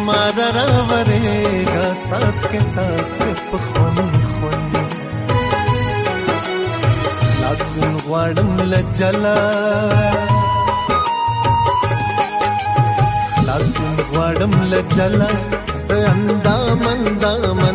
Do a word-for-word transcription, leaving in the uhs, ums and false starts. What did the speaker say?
مارا راورېږه څاڅکې څاڅکې په خون خون خلاصون غواړم له جلا خلاصون غواړم له جلا زه اندامن دامن